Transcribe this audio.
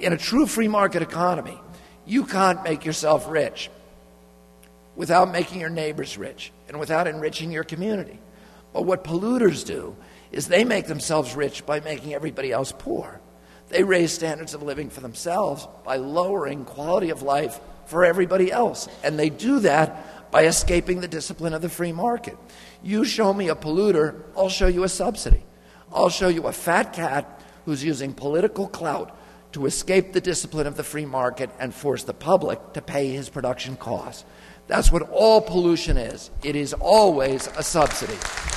in a true free market economy, you can't make yourself rich without making your neighbors rich and without enriching your community. But what polluters do is they make themselves rich by making everybody else poor. They raise standards of living for themselves by lowering quality of life for everybody else. And they do that by escaping the discipline of the free market. You show me a polluter, I'll show you a subsidy. I'll show you a fat cat who's using political clout to escape the discipline of the free market and force the public to pay his production costs. That's what all pollution is. It is always a subsidy.